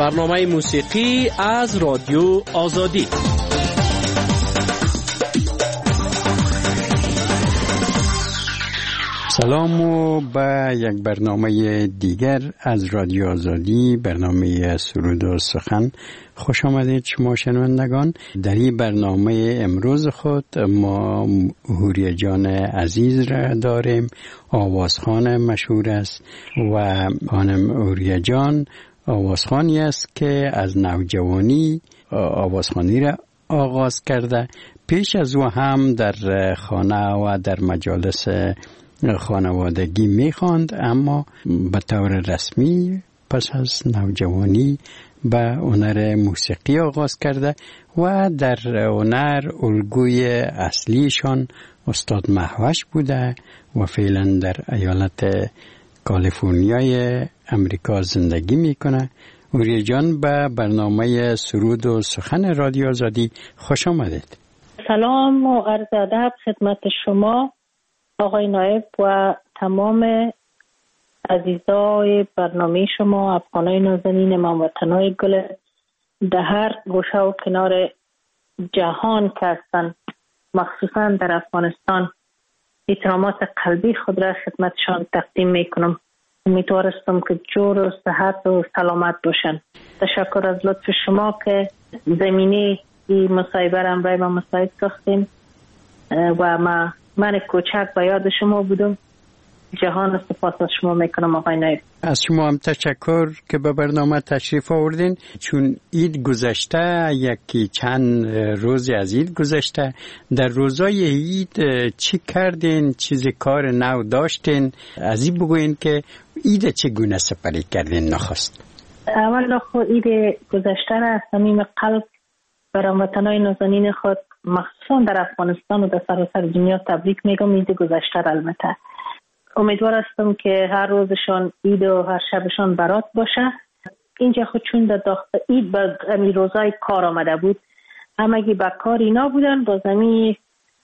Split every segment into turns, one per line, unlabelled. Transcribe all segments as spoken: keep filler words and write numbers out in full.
برنامه موسیقی از رادیو آزادی.
سلام و به یک برنامه دیگر از رادیو آزادی، برنامه سرود و سخن خوش آمدید شما شنوندگان. در این برنامه امروز خود ما حوریه جان عزیز را داریم، آوازخوان مشهور است و خانم حوریه جان آوازخوانی است که از نوجوانی آوازخوانی را آغاز کرده. پیش از او هم در خانه و در مجالس خانوادگی میخواند، اما به طور رسمی پس از نوجوانی به هنر موسیقی آغاز کرده و در هنر الگوی اصلیشان استاد مهوش بوده و فعلا در ایالت کالیفرنیای امریکا زندگی میکنه. حوریه جان به برنامه سرود و سخن رادیو آزادی خوش آمدید.
سلام و عرض ادب خدمت شما آقای نایب و تمام عزیزای برنامه شما، افغانای نازنین، هموطنای گل در هر گوشه و کنار جهان که هستند، مخصوصا در افغانستان. احترامات قلبی خود را خدمتشان تقدیم میکنم. امیدوارستم که جور و صحت و سلامت باشن. تشکر از لطف شما که زمینه این مصاحبه را برای ما مساعد ساختیم و ما من کوچک به یاد شما بودم. جهان سپاس از شما میکنم آقای نایب.
از شما هم تشکر که به برنامه تشریف آوردین. چون عید گذشته، یکی چند روز از عید گذشته، در روزای عید چی کردین؟ چیزی کار نو داشتین؟ از این بگوین که عید چگونه سپری کردین نخست؟
اول خو عید گذشته را از صمیم قلب برای هموطنان نازنین خود مخصوصا در افغانستان و در سراسر دنیا تبریک میگم. عید گذشته را البته امیدوار هستم که هر روزشان عید و هر شبشان برات باشه. اینجا خود چون در داخل عید با امی روزای کار آمده بود، همگی با کار اینا بودن. با زمین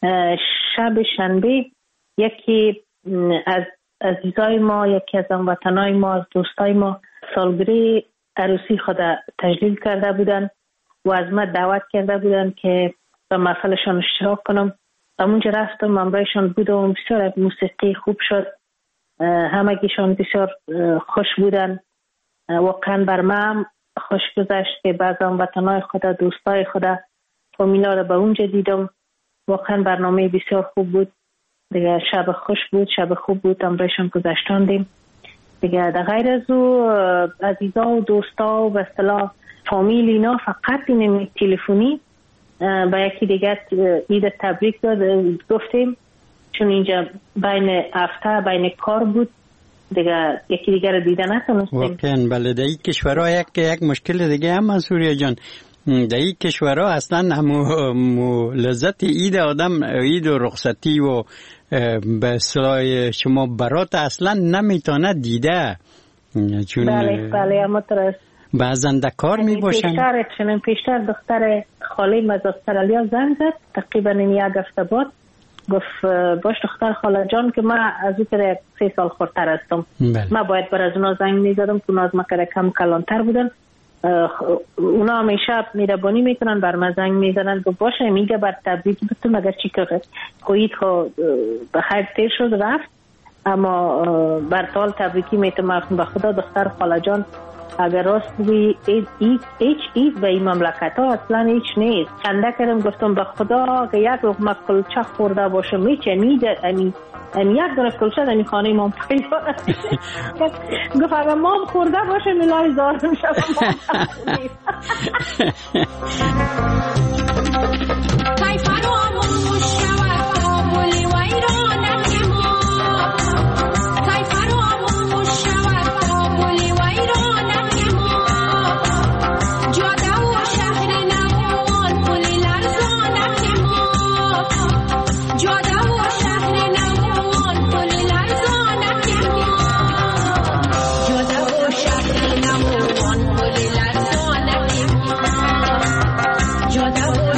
شب شنبه یکی از عزیزای ما، یکی از هموطنای ما، از دوستای ما سالگرد عروسی خود تجلیل کرده بودن و از من دعوت کرده بودن که به محفلشان اشتراک کنم. همونجا رفتم، منبعشان بودم. بسیار موسیقی خوب شد، همگیشان بسیار خوش بودن. واقعا بر من خوش گذشت که بعض هموطنای خود، دوستای خود، فامیلا رو به اونجا دیدم. واقعا برنامه بسیار خوب بود دیگه. شب خوش بود، شب خوب بود، همراهشان گذشتاندیم دیگه. در غیر از او عزیزا و دوستا و به اصطلاح فامیل اینا فقط این تلفنی با یکی دیگر عید تبریک داد گفتیم، چون اینجا بین هفته بین کار بود دیگه، یکی دیگر دیده نتونستیم.
واقعا بله. در این کشورها یک یک مشکل دیگه هم از حوریه جان، در این کشورها اصلا همو لذت عید آدم، عید و رخصتی و به اصطلاح شما برات اصلا نمیتونه دیده. چون
بله بله همونطور
بعضن در کار می باشن.
پیشتر چنین پیشتر دختر خاله از استرالیا زنگ زد تقریبا یک هفته بعد، گفت باش دختر خاله جان که من از او که سه سال خورتر هستم، من باید بر از اونا زنگ می زدم که اونا از من که کم کلانتر بودن. اونا همیشه میربانی میکنن، بر من زنگ میزنن که باشه میگه بر تبریک بتون مگر چی که خویید خو بخیر تیر شد رفت، اما بر طال تبریکی میتونم به خدا دختر خاله جان اگر راست بگویی هیچ عید به این مملکت ها اصلا هیچ نیست. چنده کردم گفتم به خدا که یک لقمه کلچه خورده باشم میچه میده امی امی یک دونه کلچه در این خانه مام پیدا گفت اگر مام خورده باشم الهی زارم شد
Yo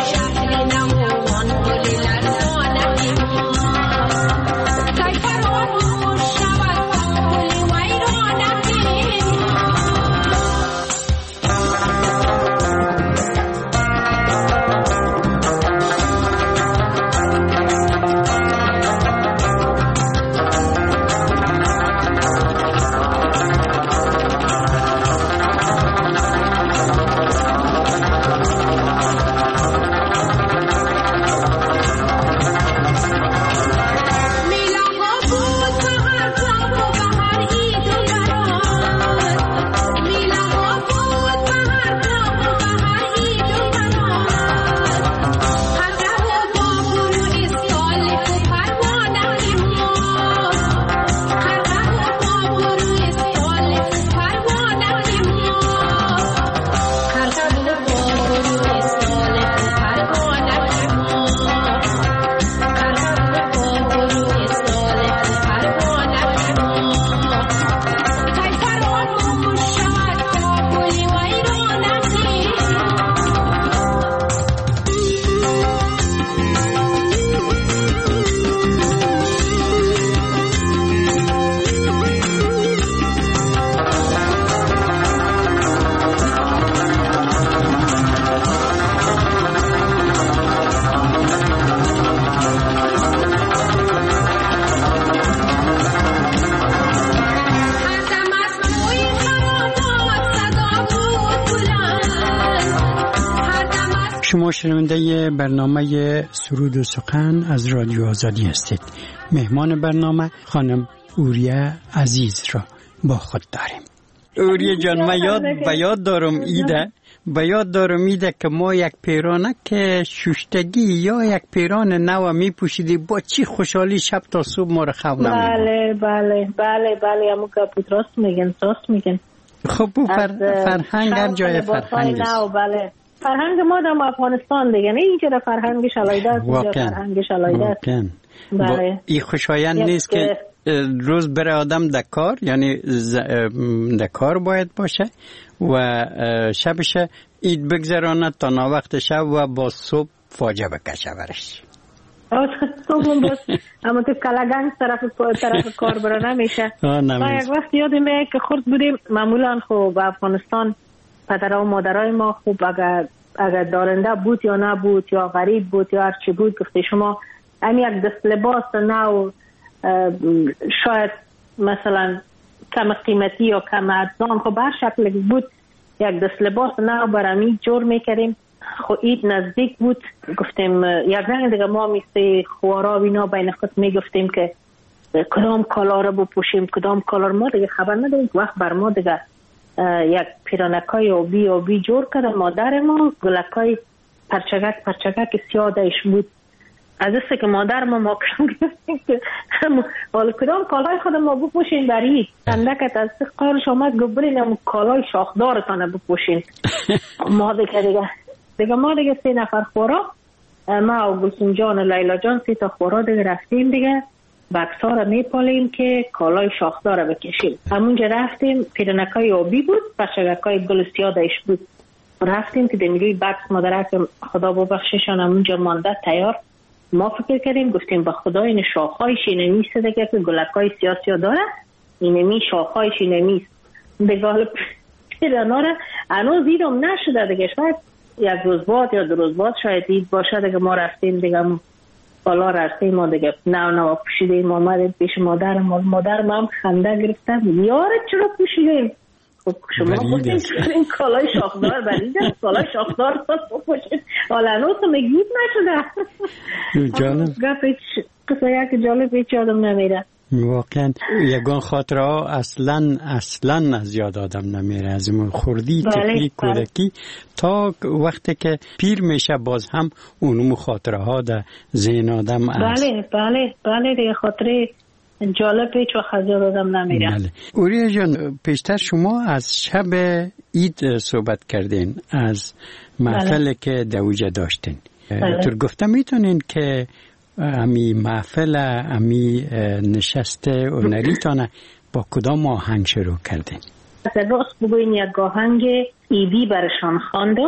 شما شنونده برنامه سرود و سخن از رادیو آزادی هستید. مهمان برنامه خانم اوریه عزیز را با خود داریم. اوریه جان، ما یاد به یاد دارم ایده به یاد دارم ایده که ما یک پیرانه که شوشتگی یا یک پیران نو می پوشیدی، با چی خوشحالی شب تا صبح ما رو خواب نمیدیم.
بله بله بله بله امو گپوت راست میگن راست میگن.
خب بو فر... فرهنگ هر جای فرهنگ است.
بله فرهنگ ما در افغانستان دیگه نه اینجا در فرهنگش علایده است، اینجا فرهنگش علایده است.
بله این خوشایند نیست که روز بره آدم در کار، یعنی در کار باید باشه و شبش اید بگذرانه تا ناوقت شب و با صبح فاجعه بکشه برش.
صبح باز اما تو کلگنگ طرف طرف کار برا نمیشه. ما یک وقت یادمه که خورد بودیم، معمولا خب افغانستان پدرها و مادرای ما خوب اگر اگر دارنده بود یا نبود یا غریب بود یا هرچی بود، گفته شما هم یک دست لباس نو شاید مثلا کم قیمتی یا کم ارزان، خب هر شکل بود یک دست لباس نو برمی جور میکردیم. خب اید نزدیک بود، گفتیم یک رنگ دیگه ما مثل خوارا و اینا بین خود میگفتیم که کدام کالا رو بپوشیم کدام کالا رو. ما دیگه خبر نداریم. وقت بر ما دیگه یک پیرانکای آبی آبی جور کرده مادر ما، گلکای پرچگک پرچگک سیادش بود. از است که مادر ما ما کنیم که حالا کدام کالای خود ما بپوشین در این اندکت از قارش آمد گبرین هم کالای شاخدارتانه بپوشین. ما دیگه دیگه دیگه ما دیگه سه نفر خورا، ما و گلسون جان و لیلا جان سه تا خورا دیگه رفتیم دیگه بکسا را میپالیم که کالای شاخدار بکشیم. همونجا رفتیم، پیرنکای آبی بود، پرچگکای گل سیادش بود. رفتیم که دمیروی بکس مادرک خدا ببخششان همونجا مانده تیار. ما فکر کردیم گفتیم با خدا این شاخهایش اینمیسته دیگه که گلکای سیاسی داره، اینمی شاخهایش اینمیست دیگه. حالا پیرانا را هنوز دیدم نشده دیگه، شاید یک روز بعد یا دو روز بعد شاید دید باشه دیگه. ما رفتیم دیگه بالا رفتیم ما دیگه نو نو پوشیدیم آمدیم پیش مادر ما. مادر ما هم خنده گرفتم یاره چرا پوشیدیم؟ خب شما گفتیم که این کالای شاخدار برید است، کالای شاخدار پوشید. حالا هنوز تو میگید نشده.
جالب
قصه یک جالب هیچ یادم نمیره.
واقعا یگان خاطره ها اصلا اصلا از یاد آدم نمیره، از اون خردی طفلی کودکی تا وقتی که پیر میشه باز هم اونم خاطره ها در ذهن آدم است.
بله بله بله دیگه خاطره جالب هیچ وقت از یاد آدم نمیره.
بله. اوریه جان، پیشتر شما از شب عید صحبت کردین، از محفل بله. که دوجه داشتین. بله. تو گفتم میتونین که امی محفل امی نشست هنریتانه با کدام آهنگ شروع کردین؟
راست بگوین یک آهنگ ایدی برشان خواندم،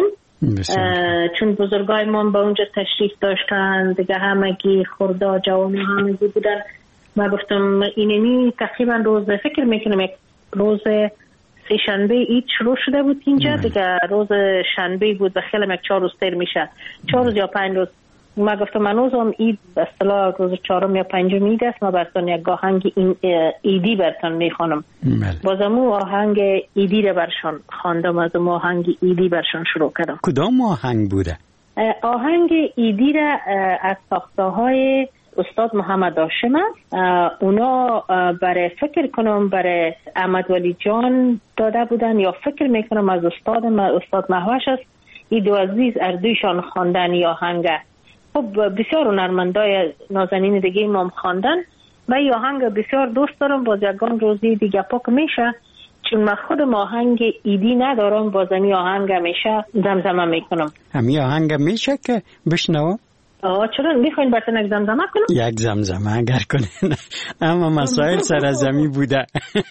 چون بزرگای ما به اونجا تشریف داشتن دیگه، همگی خورده جوان همگی بودن. ما گفتم اینمی تقریبا روز فکر میکنم یک روز سه شنبه عید شروع شده بود اینجا دیگه، روز شنبه بود و خیلی یک چهار روز تیر میشه، چهار روز یا پنج روز. ما گفتم هنوزم عید به اصطلاح روز چهارم یا پنجم عید است، ما براتون یک آهنگ ایدی براتون میخوانم. بازم آهنگ ایدی رو برشان خواندم، از اون آهنگ ایدی برشان شروع کردم.
کدام آهنگ بوده؟
آهنگ ایدی را از ساخته های استاد محمد هاشم است. اونا برای فکر کنم برای احمد ولی جان داده بودن یا فکر میکنم از استاد استاد محوش است. این دو عزیز اردویشان خواندن یا آهنگ. خب بسیار هنرمندای نازنین دیگه ما خواندن و این آهنگ بسیار دوست دارم. باز یکان روزی دیگه پاک میشه، چون من خودم آهنگ ایدی ندارم، باز این آهنگ میشه زمزمه میکنم.
همین آهنگ میشه که بشنوم؟
آه چرا میخواین براتون یک زمزمه کنم؟
یک زمزمه اگر کنین. اما مسائل سرزمی بوده.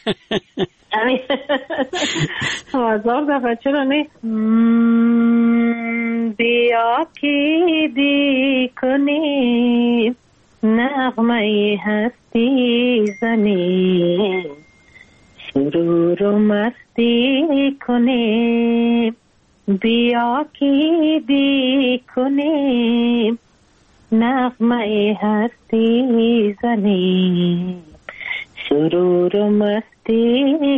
هزار دفعه چرا نه. بیا که دی کنی نغمه هستی زمین، سرور و مستی کنی. بیا که دی کنی نغمه هستی زمین، سرور و مستی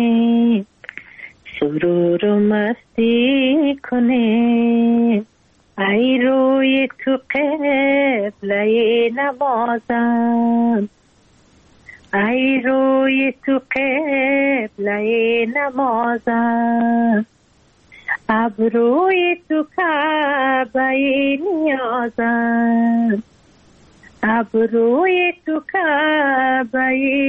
کنی، سرور و مستی کنی. ای روی تو قبله نمازم، ای روی تو قبله نمازم، ابروی تو کعبه نیازم، ابروی تو کعبه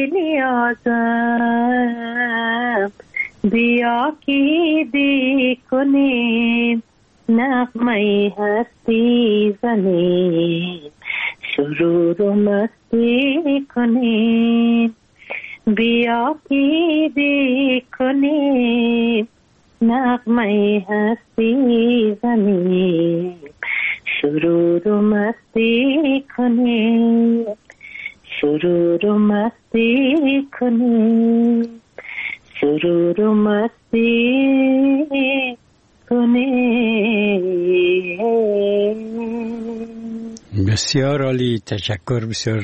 نیازم، بیا کی دی کنیم نغمه هستی زنیم، سرور و مستی کنیم، بیا کی دی کنیم نغمه هستی زنیم، سرور و مستی کنیم، سرور و مستی کنیم، سرور و مستی کنیم.
بسیار عالی، تشکر. بسیار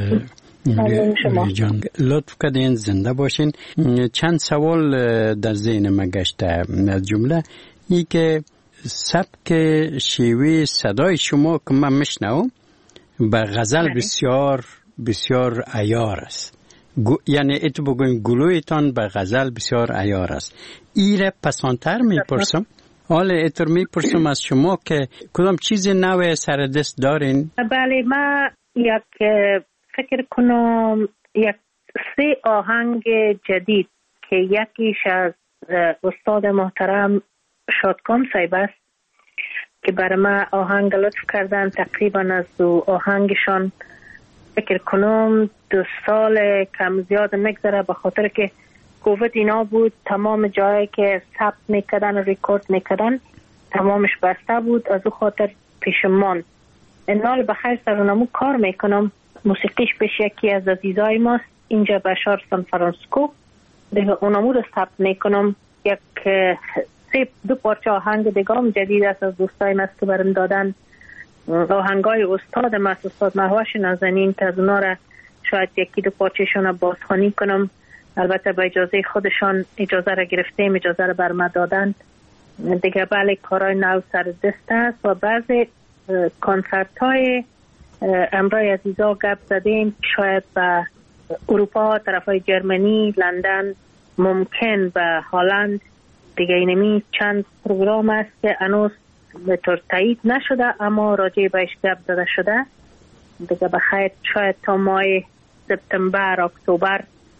جان لطف کردین، زنده باشین. چند سوال در ذهن من گشته، از جمله ای که سبک شیوه صدای شما که من میشنوم به غزل بسیار بسیار عیار است، یعنی اتو بگویم گلویتان به غزل بسیار عیار است. ایره پسانتر میپرسم، حالا اتر میپرسم از شما که کدام چیز نوع سر دست دارین؟
بله، من یک فکر کنم یک سه آهنگ جدید که یکیش از استاد محترم شادکام صاحب است که برای من آهنگ لطف کردن. تقریبا از دو آهنگشان فکر کنم دو سال کم زیاد نگذره، به خاطر که کووید اینا بود، تمام جایی که ثبت میکردن و ریکورد میکردن تمامش بسته بود، از او خاطر پیشمان انال بخیر سرونمو کار میکنم. موسیقیش پیش یکی از عزیزای ماست اینجا بشار سان فرانسیسکو، دیگه اونمو رو ثبت میکنم. یک سه دو پارچه آهنگ دیگه هم جدید است از دوستای مست که برم دادن، آهنگای استاد مست، استاد مهوش نازنین، که از اونا را شاید یکی دو پارچهشون رو بازخوانی کنم. البته با اجازه خودشان اجازه را گرفتیم، اجازه را برم دادن دیگه. بله، کارهای نو سر دست است و بعضی کنسرت های امرای عزیزا گپ زدیم، شاید به اروپا، طرف های جرمنی، لندن، ممکن به هلند دیگه. اینمی چند پروگرام است که هنوز به طور تایید نشده اما راجع بهش گپ زده شده دیگه. بخیر شاید تا ماه سپتامبر اکتبر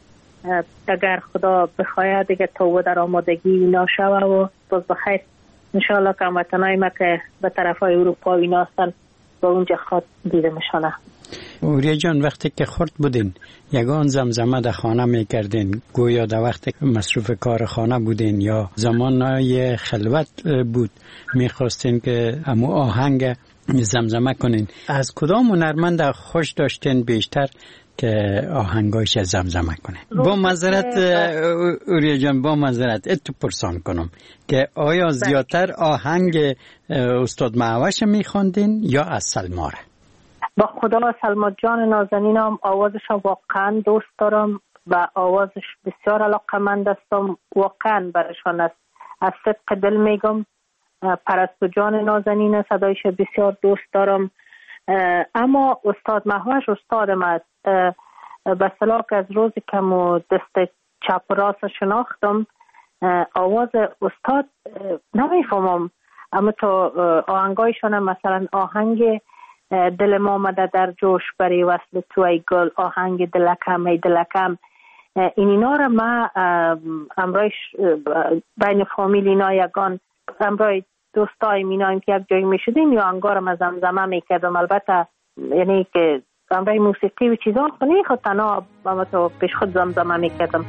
اگر خدا بخواهد دیگه تا در آمادگی اینا شوه و باز بخیر انشاءالله که هموطنای ما که به طرف های اروپا اینا هستن با اونجا خود دیده میشانه.
اوریا جان، وقتی که خورد بودین یگان زمزمه در خانه میکردین، گویا در وقتی مصروف کار خانه بودین یا زمانهای خلوت بود میخواستین که امو آهنگ زمزمه کنین، از کدام هنرمند خوش داشتین بیشتر که آهنگایش زمزمه کنه؟ با معذرت اوریا جان، با معذرت اتو پرسان کنم که آیا زیادتر آهنگ استاد مهوش میخواندین یا از سلماره؟
با خدا سلما جان نازنینم آوازش واقعا دوست دارم و آوازش بسیار علاقمند هستم، واقعا برشان است، از صدق دل میگم. پرستو جان نازنین صدایش بسیار دوست دارم، اما استاد مهوش استادم است. به صلاح از روزی که مو دست چپ راست شناختم آواز استاد نمیفهمم، اما تو آهنگایشان مثلا آهنگ دل ما آمده در جوش برای وصل تو ای گل، آهنگ دلکم ای دلکم، این اینا را ما امرایش بین فامیل اینا یگان امرای دوستای مینایم که یک جایی میشدیم یا انگارم از زمزمه میکردم. البته یعنی که امرای موسیقی و چیزان خونی خود تنها با تو پیش خود زمزمه میکردم.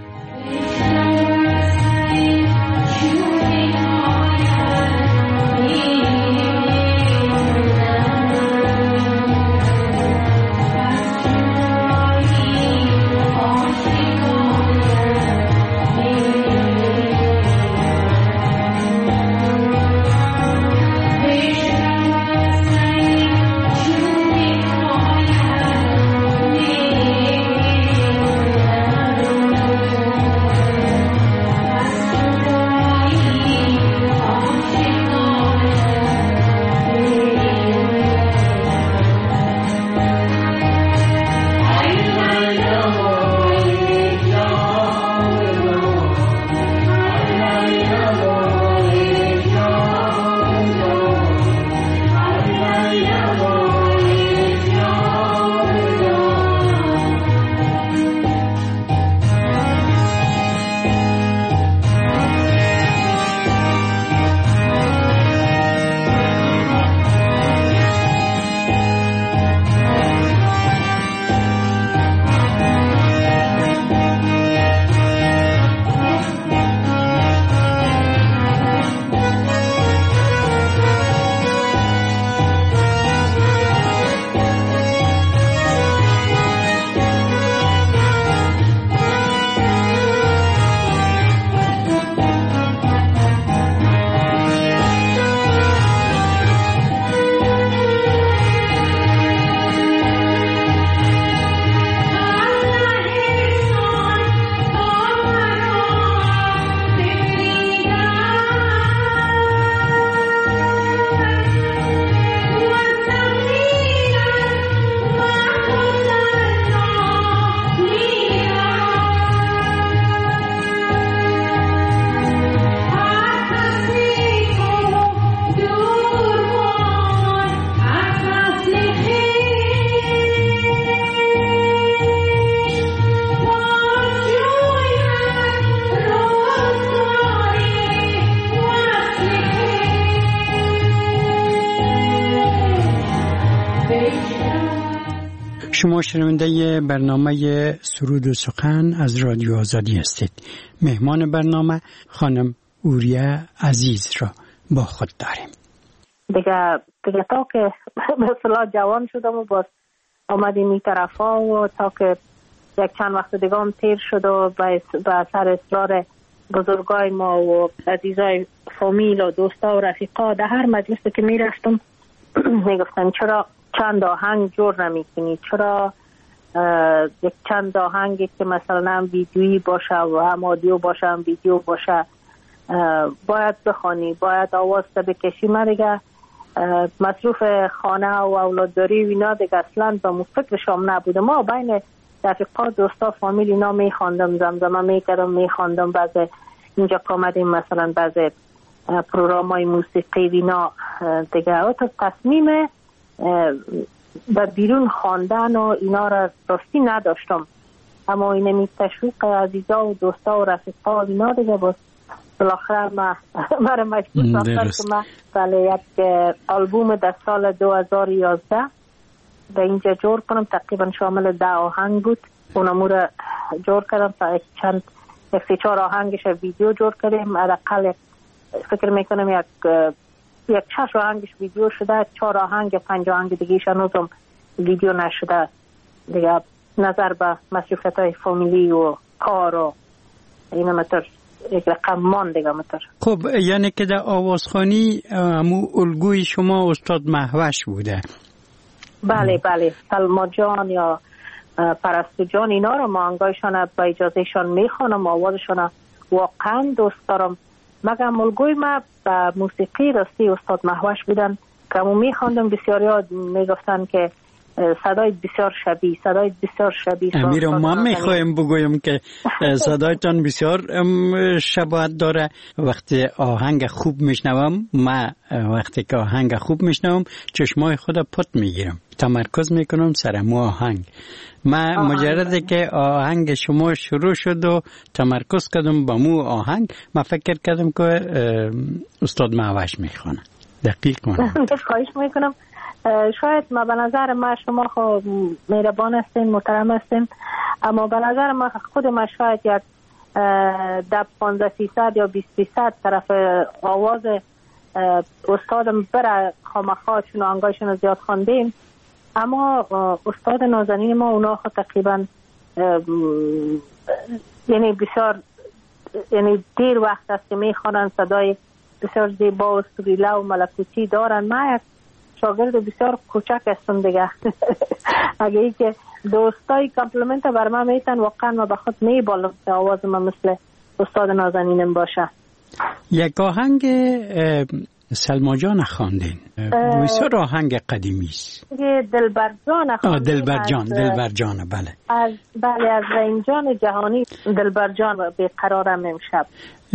شما شنونده برنامه سرود و سخن از رادیو آزادی هستید. مهمان برنامه خانم اوریه عزیز را با خود داریم.
دیگه دیگه تا که مثلا جوان شدم و باز آمدیم این طرفا و تا که یک چند وقت دیگه هم تیر شد و به سر اصرار بزرگای ما و عزیزای فامیل و دوستا و رفیقا در هر مجلسی که می رفتم می گفتن چرا چند آهنگ جور نمی کنی، چرا یک چند آهنگی که مثلا ویدیویی باشه و هم آدیو باشه هم ویدیو باشه باید بخوانی، باید آواز تا بکشی. من دیگه مصروف خانه و اولادداری و اینا دیگه اصلا با فکرشام نبوده. ما بین رفیقا دوستا فامیل اینا می خواندم، زمزمه می کردم، می خواندم. بعضی اینجا که آمدیم مثلا بعضی پروگرام های موسیقی اینا دیگه تا تصمیم به بیرون خواندن و اینا را راستی نداشتم، اما این می تشویق عزیزا و دوستا و رفیقا اینا دیگه باز بالاخره ما مرا مجبور ساختن که من بله یک آلبوم در سال دو هزار و یازده به اینجا جور کنم. تقریبا شامل ده آهنگ بود. اونمو را جور کردم تا چند یک سی چهار آهنگش ویدیو جور کردیم. حداقل فکر میکنم یک یک شش آهنگش ویدیو شده، چهار آهنگ پنج آهنگ دیگه هنوزم ویدیو نشده دیگه. نظر به مصروفیت‌های فامیلی و کار و اینا متر یک رقم مان دیگه متر.
خب یعنی که در آوازخوانی همو الگوی شما استاد مهوش بوده؟
بله بله، سلما جان یا پرستو جان اینا رو ما انگایشان با اجازهشان میخوانم، آوازشان واقعا دوست دارم. مگم الگوی ما به موسیقی راستی استاد مهوش بودن که همون میخواندم. بسیاری ها میگفتن که صدای بسیار شبیه، صدای بسیار شبیه.
امیر ما میخوایم بگویم که صدایتان بسیار شباهت داره. وقتی آهنگ خوب میشنوم، ما وقتی که آهنگ خوب میشنوم چشمای خود پت میگیرم، تمرکز میکنم سر مو آهنگ. من مجرده که آهنگ شما شروع شد و تمرکز کردم با مو آهنگ، من فکر کردم که استاد مهوش میخوانه. دقیق کنم.
خواهش میکنم. شاید ما به نظر ما شما خب مهربان هستین، محترم هستین، اما به نظر ما خود ما شاید یک ده پانزده سیصد یا بیست فیصد طرف آواز استادم بره خامخا چون آنگایشون زیاد خواندیم. اما استاد نازنین ما اونا خود تقریبا یعنی بسیار یعنی دیر وقت است که میخوانن، صدای بسیار زیبا و سریله و ملکوتی دارن. من یک شاگرد بسیار کوچک هستم دیگه. اگه ای که دوستای کامپلیمنت بر من میتن واقعا ما به خود میبالم که آواز من مثل استاد نازنینم باشه.
یک آهنگ سلما جان خواندین، بسیار آهنگ قدیمی است.
دلبر جان خواندین.
دلبر جان، دلبر جان بله.
از بله از ریم جان جهانی دلبر جان بیقرارم امشب.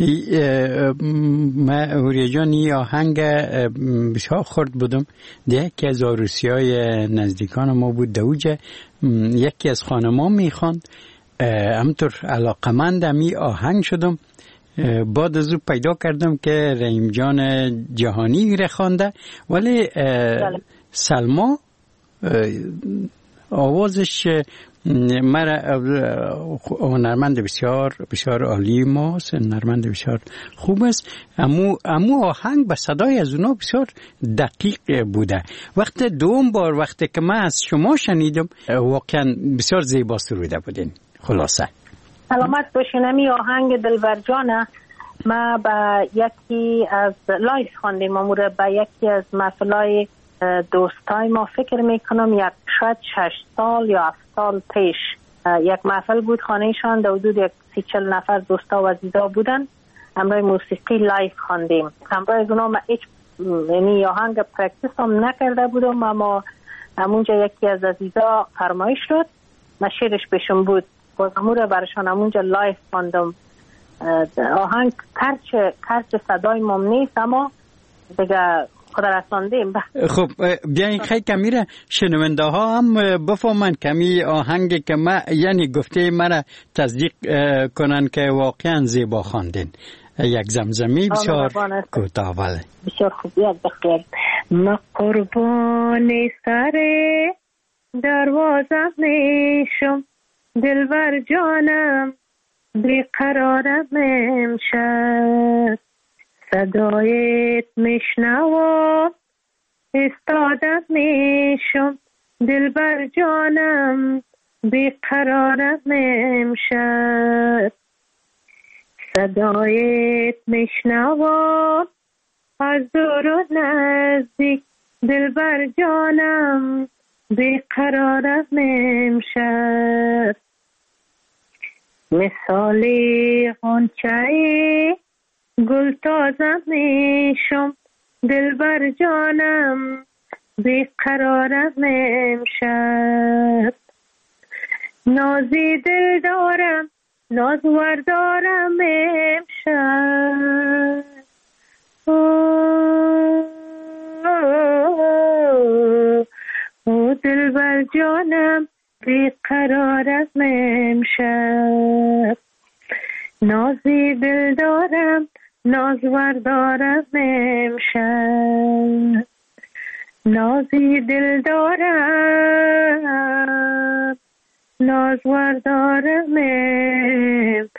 من اوریه جان این آهنگ بسیار خورد بودم. یکی از عروسی های نزدیکان ما بود دوجه، یکی از خانمان میخواند، همطور علاقمندم این آهنگ شدم. بعد از او پیدا کردم که ریم جان جهانی ره خوانده، ولی سلما آوازش مرا هنرمند بسیار بسیار عالی ماست، هنرمند بسیار خوب است. امو امو آهنگ به صدای از اونا بسیار دقیق بوده. وقت دوم بار وقتی که من از شما شنیدم واقعا بسیار زیبا سروده بودین. خلاصه
سلامت باشین. می آهنگ دلبر جانه ما با یکی از لایف خواندیم، امور با یکی از محفلای دوستای ما فکر میکنم یک شاید شش سال یا هفت سال پیش یک محفل بود خانهشان، در حدود یک سی چل نفر دوستا و عزیزا بودن. همراه موسیقی لایف خواندیم. همراه از اونا ما هیچ یعنی آهنگ پرکتیس هم نکرده بودم، اما همونجا یکی از عزیزا فرمایش شد ما شیرش بشم بود، باز امور برشان همونجا لایف خواندم. آهنگ کرچ کرچ صدای مام نیست، اما دیگه خدا رساندیم.
خب بیاین خیلی کمیره شنونده ها هم بفهمن کمی آهنگ که ما یعنی گفته مرا تصدیق کنن که واقعا زیبا خواندین. یک زمزمه بسیار کوتاه. بله
بسیار خوب. یک دقیقه. ما قربان سر دروازه میشم، دلبر جانم بیقرارم امشب، صدایت میشنوم استادم میشم، دلبر جانم بیقرارم امشب، صدایت میشنوم از دور و نزدیک، دلبر جانم بیقرارم امشب، مثال غنچه گل تازه میشم، دلبر جانم بیقرارم امشب، نازی دل دارم نازور دارم امشب، او دلبر جانم بیقرارم امشب، نازی دل دارم نازور دارم امشب، نازی دل دارم نازور دارم امشب.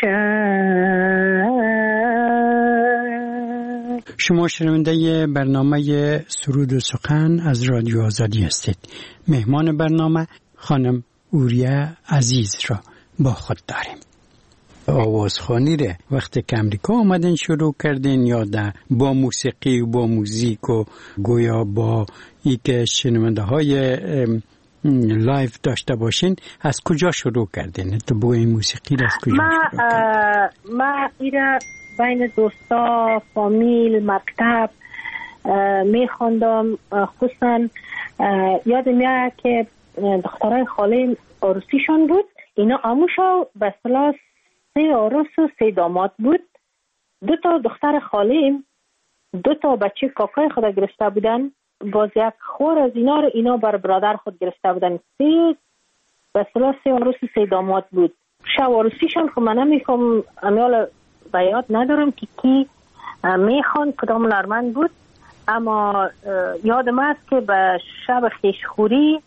شما شنونده برنامه سرود و سخن از رادیو آزادی هستید. مهمان برنامه خانم اوریه عزیز را با خود داریم. آوازخوانی را وقتی که امریکا آمدن شروع کردین یا ده با موسیقی و با موزیک و گویا با ای که شنونده های لایف داشته باشین، از کجا شروع کردین؟ تو با این موسیقی را از کجا
ما
شروع کردین؟
ما ایره بین دوستا، فامیل، مکتب می خوندم. خصوصا یاد میاد که دخترای خاله عروسیشون بود، اینا اموشا به اصطلاح سه عروس و سه داماد بود. دو تا دختر خالیم دو تا بچه کاکای خود گرفته بودن، باز یک خور از اینا رو اینا بر برادر خود گرفته بودن. سه به اصطلاح سه عروس و سه داماد بود. شب عروسیشون خب من نمیخوام امیال بیاد ندارم که کی میخوان کدام هنرمند بود، اما یادم است که به شب خیشخوری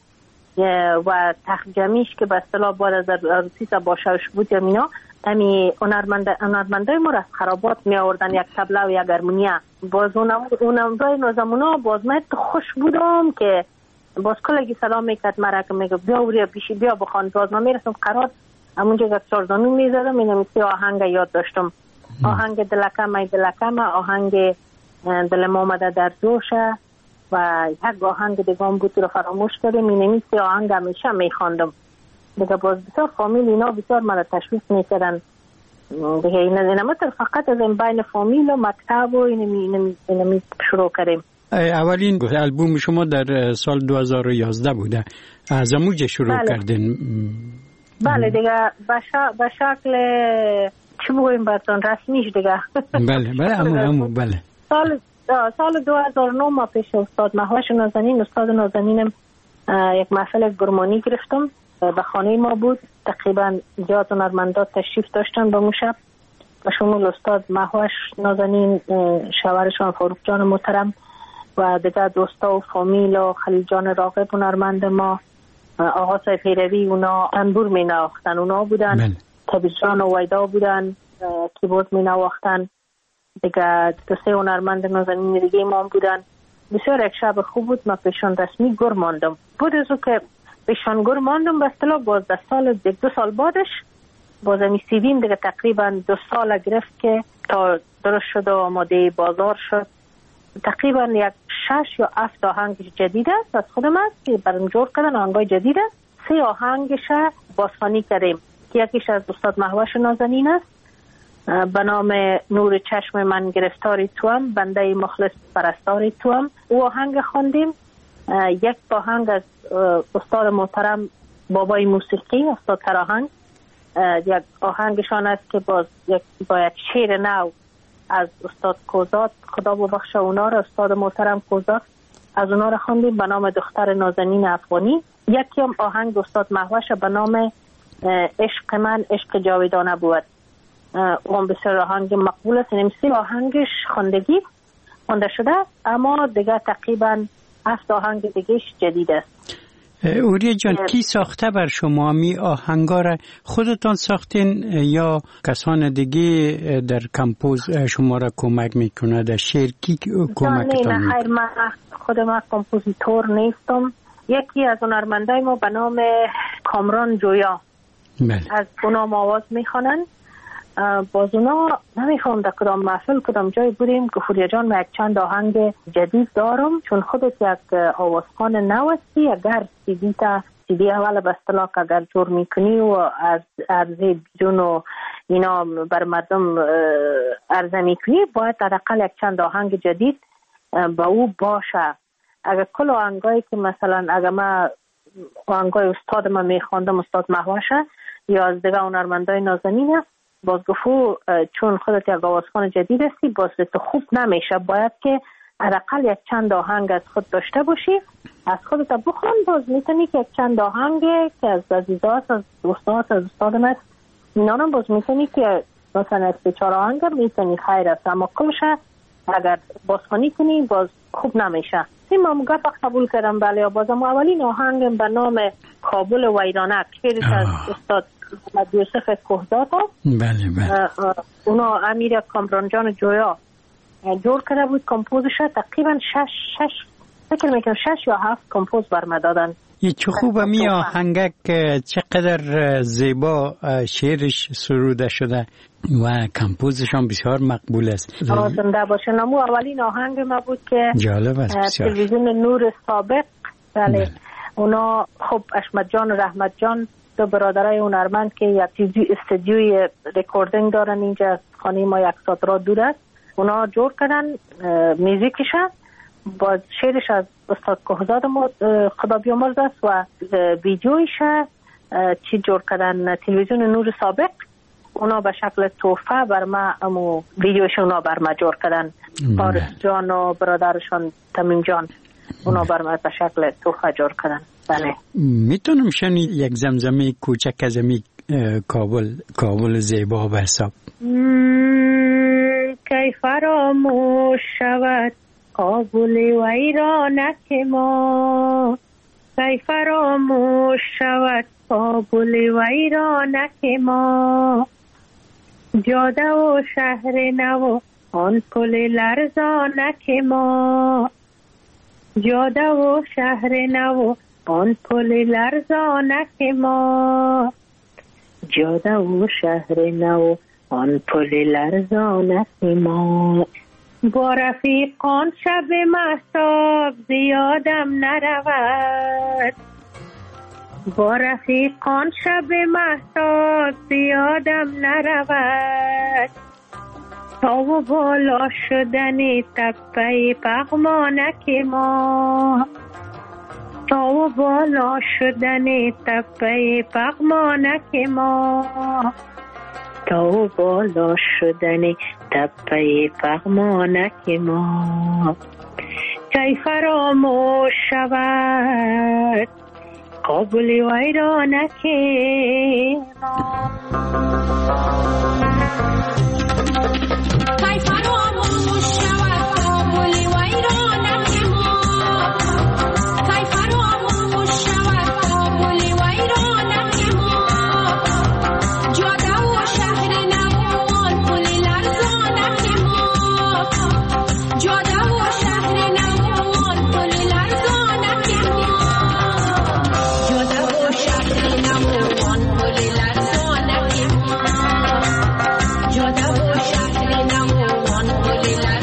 و تخجمیش که به اصطلاح بعد از عروسی باشوش بود یا مینا، امی هنرمندای ما را از خرابات می آوردن، یک تبله و یک هارمونیا. باز اونم اونم دای نازمونا باز من خوش بودم که باز کلگی سلام میکرد مرا که میگه بیا وریا پیشی بیا بخوان. باز من میرسم قرار همونجا که چارزانو میزدم اینم سی آهنگ یاد داشتم، آهنگ دلکم ای دلکم، آهنگ دلم آمده در جوشه و یک آهنگ دیگه بود رو فراموش کردم. اینم سی آهنگ همیشه میخواندم دیگه. باز بسیار فامیل اینا بسیار مرا تشویق میکردن دیگه. اینا فقط از این بین فامیل و مکتب و اینمی اینمی شروع کردیم.
اولین البوم شما در سال دو هزار و یازده بوده، از اموجه شروع
بله.
کردین؟
بله دیگه به شکل چی بگویم براتون رسمیش دیگه.
بله بله امو امو بله.
سال سال دو هزار و نه ما پیش استاد مهوش نازنین، استاد نازنینم یک محفل گرمانی گرفتم به خانه ما بود. تقریبا زیاد هنرمندا تشریف داشتن به اون شب و شمول استاد مهوش نازنین، شوهرشان فاروق جان محترم و دیگر دوستا و فامیل و خلیل جان راغب هنرمند ما، آقا صاحب پیروی، اونا تنبور می نواختن، اونا بودن. تبیز جان و ویدا بودن کیبورد می نواختن. دیگه دو سه هنرمند نازنین دیگه ما بودن. بسیار یک شب خوب بود. ما پیشان رسمی گر ماندم. بود ازو که پیشان گر ماندم به اصطلاح باز ده سال دیگه دو سال بعدش باز امی سیدیم دیگه تقریبا دو سال گرفت که تا درست شد و آماده بازار شد. تقریبا یک شش یا هفت آهنگ جدید است از خودم است که برام جور کردن آهنگای جدید است. سه آهنگش بازخوانی کردیم که یکیش از استاد مهوش نازنین است به نام نور چشم من گرفتاری توام، بنده مخلص پرستاری توام. او آهنگ خواندیم. یک آهنگ از استاد محترم بابای موسیقی استاد تراهنگ، یک آهنگشان است که باز یک با یک شعر نو از استاد کوزات، خدا ببخشه اونا را، استاد محترم کوزات، از اونا را خواندیم به نام دختر نازنین افغانی. یکی هم آهنگ استاد مهوش به نام عشق من عشق جاویدانه بود. اون بسیار آهنگ مقبول است. نمیسی آهنگش خواندگی خونده شده، اما دیگه تقریبا هفت آهنگ دیگهش جدید است.
اوریا جان، کی ساخته بر شما می آهنگا را؟ خودتان ساختین یا کسان دیگه در کمپوز شما را کمک میکنه؟ در شعر کی کمکتان
میکنه؟ نه، من خود من کمپوزیتور نیستم. یکی از هنرمندای ما به نام کامران جویا
بله. از
اونا آواز میخوانن. باز اونا نمیخوام در کدام محفل کدام جای بودیم که فوریا جان من یک چند آهنگ جدید دارم، چون خودت یک آوازخوان نو هستی. اگر سیدی تا سیدی اول به اصطلاح اگر جور میکنی و از عرضه بیرون و اینا بر مردم عرضه میکنی، باید حداقل یک چند آهنگ جدید با او باشه. اگر کل آهنگایی که مثلا اگر من آهنگای استاد من میخواندم، استاد محوشه یا از دیگه هنرمندای نازنین، باز گفو چون خودت یک آوازخوان جدید هستی، باز تو خوب نمیشه، باید که حداقل یک چند آهنگ از خود داشته باشی، از خودت بخوان. باز میتونی که یک چند آهنگ که از عزیزات از دوستات از استادم است اینا هم باز میتونی که مثلا از سه چهار آهنگ میتونی خیر است، اما کلش اگر بازخوانی کنی باز خوب نمیشه. ما مگفت قبول کردم. بله، بازم اولین آهنگم به نام کابل ویرانک فیرش از استاد محمد یوسف کوهزاد است.
بله بله.
اونا امیر کامران جان جویا جور کرده بود. کمپوزش تقریبا شش شش فکر میکنم شش یا هفت کمپوز برم دادن.
یه چه خوبه می آهنگک، چقدر زیبا شعرش سروده شده و کمپوزش هم بسیار مقبول است.
زنده باشه. نمو اولین آهنگ ما بود که
جالب است بسیار.
تلویزیون نور سابق. بله, بله. اونا خب اشمت جان و رحمت جان دو برادرای هنرمند که یک استودیوی رکوردینگ دارن اینجا خانه ما یک ساعت را دور است، اونا جور کردن میوزیکش با شعرش از استاد کوهزاد ما خدا بیامرز است و ویدیویش چی جور کردن تلویزیون نور سابق. اونا به شکل تحفه بر ما امو ویدیوش اونا بر ما جور کردن. فارس جان و برادرشان تمیم جان اونا بر ما به شکل تحفه جور کردن. بله.
میتونم شنید یک زمزمه کوچک از امی کابل کابل زیبا به حساب؟
کی فراموش شود کابل ویرانک ما، کی فراموش شود کابل ویرانک ما، جاده و شهر نو آن پل لرزانک ما، جاده و شهر نو آن پل لرزانک ما، جاده و شهر نو آن پل لرزانک ما. با رفیقان شب مهتاب زیادم نرود، با رفیقان شب مهتاب زیادم نرود، تا و بالا شدن تپه پغمانک ما، تا و بالا شدن تپه پغمانک ما، تا و بالا شدن تپه پغمانک ما. کی فراموش شود کابل ویرانک ما. کی فراموش شود کابل ویرانک ما، کی فراموش شود کابل ویرانک ما، جاده و شهر نوان پل لرزانک ما، جاده و شهر نوان پل لرزانک ما، جاده و شهر نوان پل لرزانک ما، جاده و شهر نوان پل لرزانک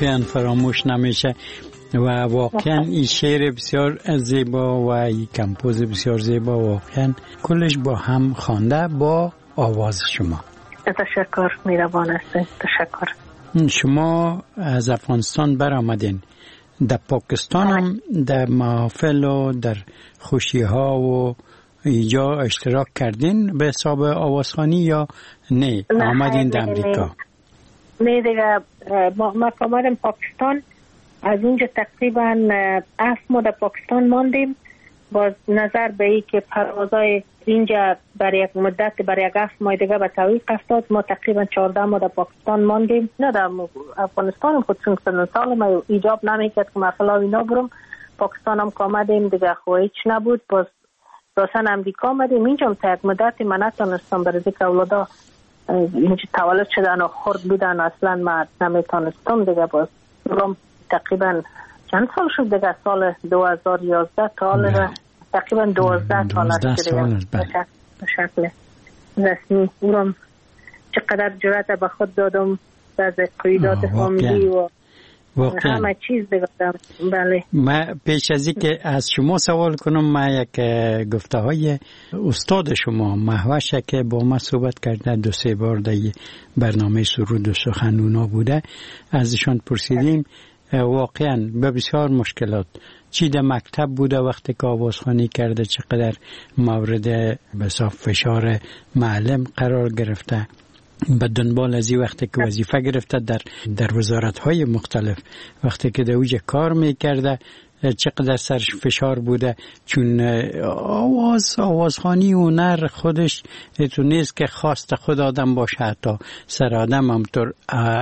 واقعا فراموش نمیشه و واقعا این شعر بسیار زیبا و این کمپوز بسیار زیبا واقعا کلش با هم خوانده با آواز شما.
تشکر، میروان هستید. تشکر.
شما از افغانستان برآمدین، در پاکستان هم در محافل و در خوشی ها و اینجا اشتراک کردین به حساب آوازخوانی یا نه آمدین در امریکا؟
نه دیگه، ما آمدیم پاکستان. از اونجا تقریبا هفت ماه در پاکستان ماندیم. باز نظر به ای که پروازهای اینجا برای یک مدت برای یک هفت ماه دیگه به تعویق افتاد، ما تقریبا چهارده ماه در پاکستان ماندیم. نه در افغانستان خود چون سن سال ما ایجاب نمیکرد که مثلا اینا برم. پاکستان هم که آمدیم دیگه خو هیچ نبود. باز راسن امریکا آمدیم. اینجا هم تا یک مدتی من نتونستم برای دیگه اولادا اینجا تولد شدن و خورد بودن اصلا ما نمیتونستم دیگه. باز برم تقریبا چند سال شد دیگه، سال دو هزار و یازده تا حال تقریبا دوازده سال است دیگه به شکل رسمی. اونم چقدر جرأت به خود دادم از قیادات فامیلی و واقعا. همه چیز بگم. بله.
ما پیش از اینکه از شما سوال کنم، ما یک گفته های استاد شما مهوشه که با ما صحبت کرده دو سه بار در برنامه سرود و سخنونا بوده، ازشان پرسیدیم واقعا به بسیار مشکلات چی در مکتب بوده وقتی که آوازخوانی کرده، چقدر مورد بساط فشار معلم قرار گرفته، به دنبال از این وقتی که وظیفه گرفته در در وزارت‌های مختلف، وقتی که در اوج کار می‌کرده چقدر سرش فشار بوده، چون آواز آوازخوانی هنر خودش تو نیست که خواست خود آدم باشه، حتی سر آدم همطور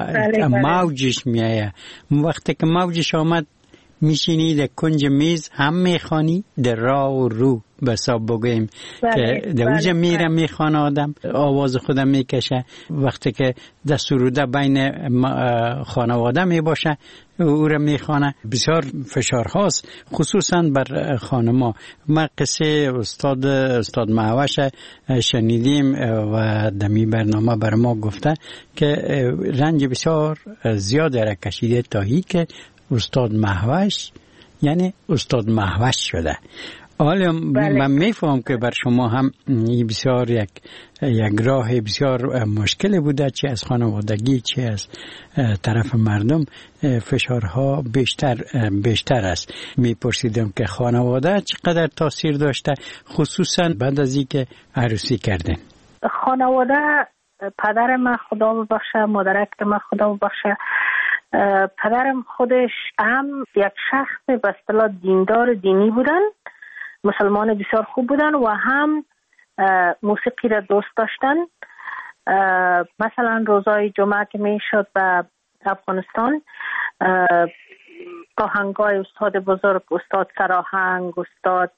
موجش میایه. وقتی که موجش آمد میشینی در کنج میز هم میخوانی، در راه و رو بساب بگویم که در اوجه میره میخوان آدم آواز خودم میکشه. وقتی که در سروده بین خانواده میباشه او را میخوانه. بسیار فشار هاست خصوصا بر خانما. ما قصه استاد استاد مهوش شنیدیم و دمی برنامه بر ما گفته که رنج بسیار زیاد را کشیده تا هی که استاد مهوش یعنی استاد مهوش شده. حالا من میفهم که بر شما هم بسیار یک یک راه بسیار مشکل بوده، چه از خانوادگی چه از طرف مردم فشارها بیشتر بیشتر است. میپرسیدم که خانواده چقدر تاثیر داشته، خصوصا بعد از اینکه عروسی کردن؟
خانواده، پدر من خدا ببخشه، مادرک من خدا ببخشه، پدرم خودش هم یک شخص به اصطلاح دیندار دینی بودن، مسلمان بسیار خوب بودن و هم موسیقی را دوست داشتن. مثلا روزای جمعه که می شد به افغانستان، آهنگای استاد بزرگ، استاد سراهنگ، استاد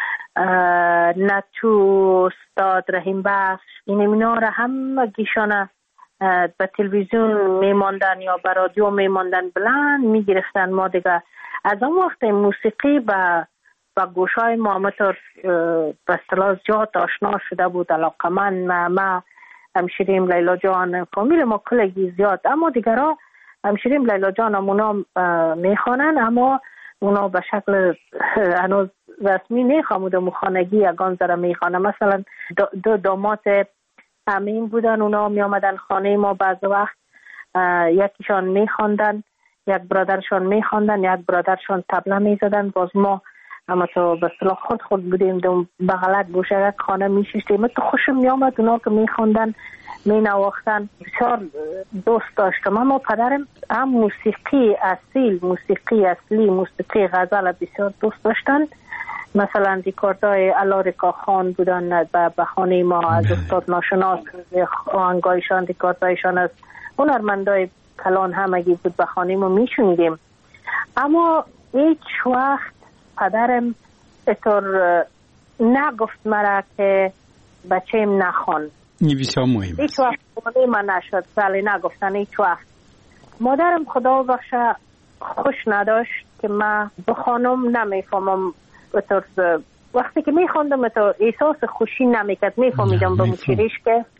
نتو، استاد رحیم بخش، این اینا را هم گیشانه به تلویزیون میماندن یا به رادیو میماندن بلند میگرفتن. ما دیگه از اون وقت موسیقی به و گوشای ما همطور به اصطلاح زیاد آشنا شده بود. علاقه من ما همشیریم لیلا جان، فامیل ما کلگی زیاد، اما دیگر ها همشیریم لیلا جان هم اونا میخوانن، اما اونا به شکل هنوز رسمی میخوامود مخانگی یگان ذره میخوانن. مثلا دو داماد امین بودن، اونا می آمدن خانه ما بعض وقت، یکیشان میخواندن، یک برادرشان میخواندن، یک برادرشان طبله میزدن. باز ما اما تو به اصطلاح خود خود بودیم دو بغلت گوشه یک خانه میشیشتیم. تو خوشم میامد اونا که میخواندن مینواختن، بسیار دوست داشتم. اما پدرم هم موسیقی اصیل، موسیقی اصلی، موسیقی غزل بسیار دوست داشتن. مثلا ریکاردای علارکا خان بودن به خانه ما، از استاد ناشناس آهنگایشان، ریکاردایشان از هنرمندای کلان همگی بود، به خانه ما میشوندیم. اما هیچ وقت پدرم اطور نگفت مرا که بچه‌م نخوان.
این بسیار مهم.
هیچ وقت خانه من نشد، بله نگفتن هیچ وقت. مادرم خدا بخشه خوش نداشت که من بخوانم، نمیفهمم وقتی که میخواندم تو احساس خوشی نمیکرد، میفهمیدم به مچریش که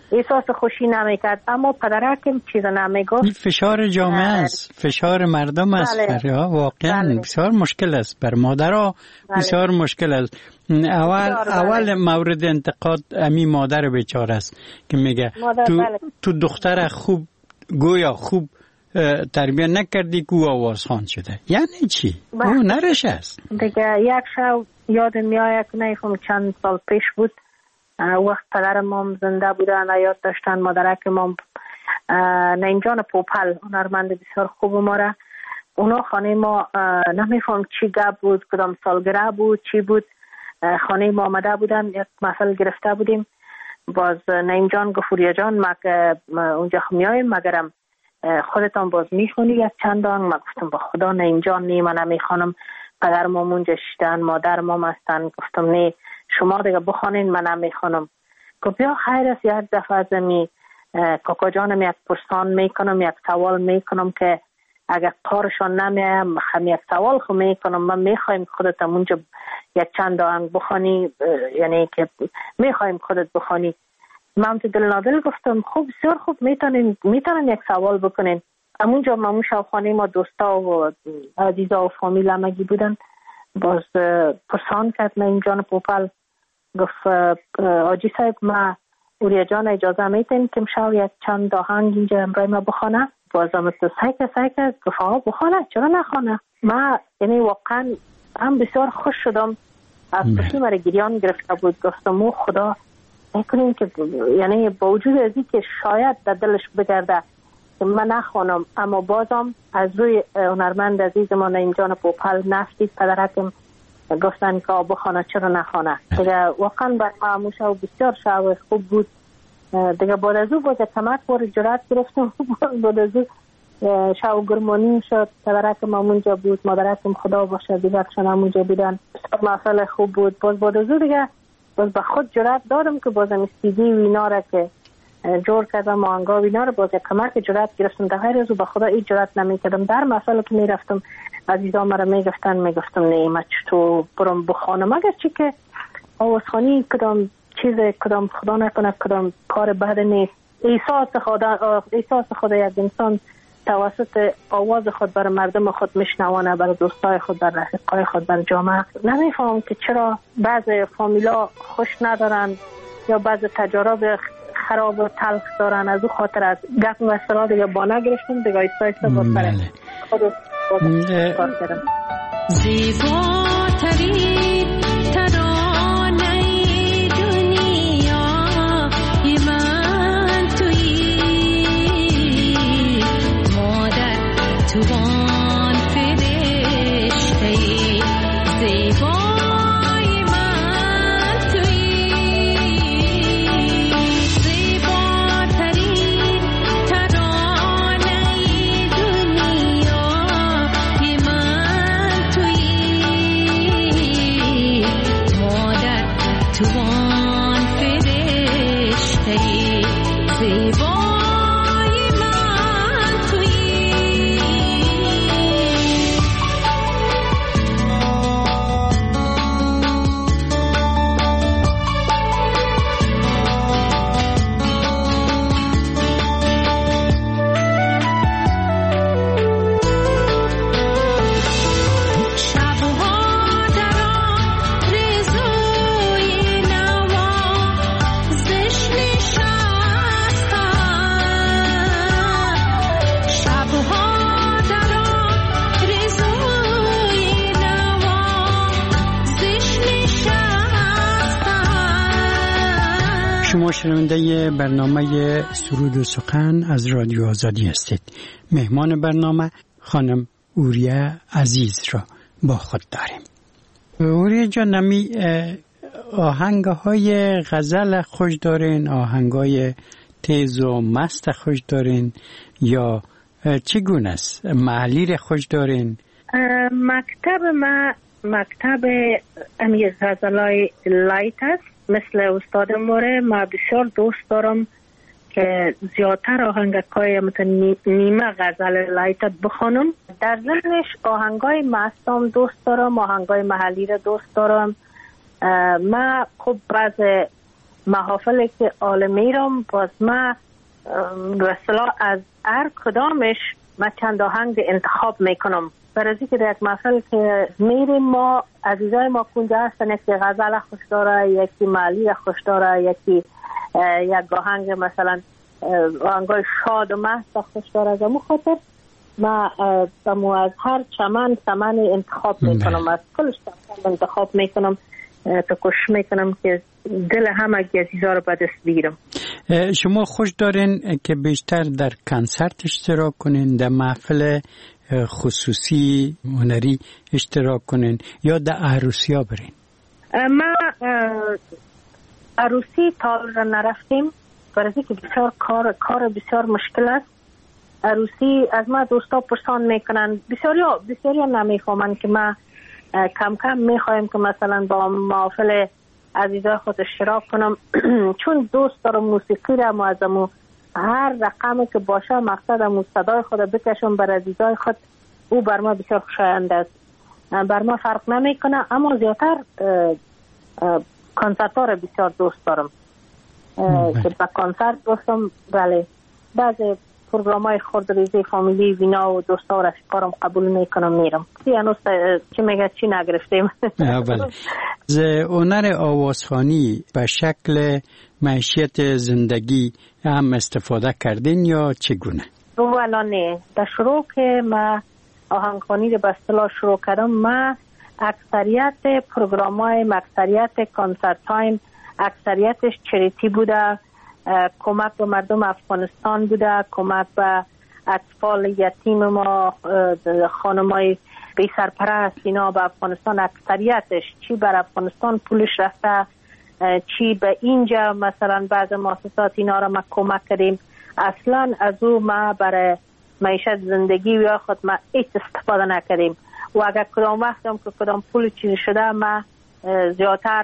احساس خوشی نمیکرد. اما پدرکم چیز نمیگفت.
این فشار جامعه است، فشار مردم است.
بله.
واقعا بله. بسیار مشکل است بر مادرها. بله. بسیار مشکل است. اول بله. اول مورد انتقاد امی مادر بیچاره است که میگه تو بله. تو دختر خوب گویا خوب تربیت نکردی که او آوازخوان شده. یعنی چی؟ بله. او نرش است. دیگه
یک شب یاد میآید که نیفهم چند سال پیش بود، وقت پدر مام زنده بودن، حیات داشتن. مادرک مام نینجان پوپل هنرمند بسیار خوب ما را، اونا خانه ما نمیفهم چی گپ بود، کدام سالگرد بود چی بود، خانه ما آمده بودن، یک محفل گرفته بودیم. باز نینجان گفت اوریا جان ما که اونجا میایم مگرم خودتان باز میخونی یک چندان. ما گفتم با خدا نینجان نی، من نمیخوانم، پدر مام اونجا شدن، مادر مام هستن. گفتم نه شما دیگه بخوانین من نمیخوانم. گفت بیا خیر است یک دفعه از می کاکا جانم یک پرسان میکنم، یک سوال میکنم که اگر کارشان نمیایم هم یک سوال خو میکنم، من میخوایم خودت اونجا یک چند آهنگ بخوانی، یعنی که میخوایم خودت بخوانی. من تو دل نادل گفتم خوب بسیار خوب میتونین میتونن یک سوال بکنین. همونجا مامو شاوخانه ما دوستا و عزیزا و فامیل همگی بودن. باز پرسان کرد من جان پوپل، گفت آجی صاحب ما اوریا جان اجازه میتین که شاو یک چند آهنگ اینجا امرای ما بخونه؟ باز هم تو سایکه سایکه گفت آقا بخونه، چرا نخونه؟ ما یعنی واقعا هم بسیار خوش شدم. از پسی مرا گریان گرفته بود. گفتم او خدا میکنیم که یعنی با وجود ازی که شاید در دلش بگرده که من نخوانم، اما بازم از روی هنرمند عزیز ما نینجان پوپل نفتید پدرکم گفتن که بخوانه چرا نخوانه. دیگه واقعا بر ما شو بسیار شو خوب بود. دیگه بعد از او باید کمک بار جرات گرفتم. بعد از او شو گرمانی شد. پدرکم همونجا بود، مادرکم خدا باشه دیگرشان همونجا بودن. بسیار محفل خوب بود. باز بعد از او دیگه باز به خود جرات دادم که بازم استیدی و اینا را که جور کردم آهنگا و اینا را باز کمک جرات گرفتم. در غیر از او به خدا این جرات نمیکردم. در محفل که میرفتم عزیزا مرا میگفتن، میگفتم نه من چطور برم بخوانم، اگر چی که آوازخوانی کدام چیز کدام خدا نکنه کدام کار بد نیست. احساس خدا احساس خدا یک انسان توسط آواز خود بر مردم خود میشنوانه، بر دوستای خود، بر رفیقای خود، بر جامعه. نمیفهم که چرا بعضی فامیلا خوش ندارن یا بعضی تجارب خراب و تلخ دارن. از او خاطر از گپ و اصطلاح دیگه با نگرفتم دیگه ایستا ایستا با سر خود کار کردم.
زیباترین ترانه دنیا ی من تویی، مادر تو آن فرشته زیبای من تویی. زیباترین ترانه دنیا ی من تویی، مادر تو آن فرشته زیبای من تویی. شبها در آرزوی نوازش نشستم. شبها در آرزوی نوازش نشستم.
شما شنونده برنامه سرود و سخن از رادیو آزادی هستید. مهمان برنامه خانم اوریا عزیز را با خود داریم. اوریا جان، نمی آهنگ های غزل خوش دارین، آهنگ های تیز و مست خوش دارین یا چگونه است؟ محلی را خوش دارین؟
مکتب ما مکتب امی غزلای لایت است. مثل استاد موره ما بسیار دوست دارم که زیادتر آهنگای مثل نیمه غزل لایت بخونم. در ضمنش آهنگای مستم دوست دارم، آهنگای محلی را دوست دارم. ما خب بعض محافلی که آل میرم باز ما به اصطلاح از هر کدامش ما چند آهنگ انتخاب میکنم. برای که در یک محفل که میریم ما عزیزای ما کنجا هستن، یکی غزل خوش داره، یکی مالی خوش داره، یکی یک آهنگ مثلا آهنگای شاد و مست خوش داره. از همون خاطر ما از هر چمن چمن انتخاب میکنم، از کلش چمن انتخاب میکنم تا کوشش میکنم که دل همه عزیزا رو به دست بگیرم.
شما خوش دارین که بیشتر در کنسرت اشتراک کنین، در محفل خصوصی هنری اشتراک کنین یا در عروسی ها برین؟
ما عروسی تا را نرفتیم برای که بسیار کار کار بسیار مشکل است. عروسی از ما دوستا پرسان میکنن، بسیاری بسیاری نمیفهمن که ما کم کم میخوایم که مثلا با محافل عزیزای خود اشتراک کنم چون دوست دارم موسیقی را معظمو هر رقمی که باشه مقصد امو صدای خود بکشم بر عزیزای خود، او بر ما بسیار خوشایند است. بر ما فرق نمیکنه، اما زیادتر کنسرت ها را بسیار دوست دارم که با کنسرت دوستم. بله بعضی پروگرام های خردریزی فامیلی وینا و دوستا و رفیقارم قبول میکنم میرم. هنوز چی میگه چی نگرفتیم.
بله. از هنر آوازخوانی به شکل معیشت زندگی هم استفاده کردین یا چگونه؟
اولا نه، در شروع که ما آهنگخوانی رو به اصطلاح شروع کردم، ما اکثریت پروگرام های اکثریت کنسرت های اکثریتش چریتی بوده، کمک به مردم افغانستان بوده، کمک به اطفال یتیم ما، خانمای بی سرپرست اینا به افغانستان. اکثریتش چی بر افغانستان پولش رفته، چی به اینجا مثلا بعض مؤسسات اینا را ما کمک کردیم. اصلا از او ما برای معیشت زندگی و خود ما هیچ استفاده نکردیم و اگر کدام وقت هم که کدام پول چیزی شده ما زیادتر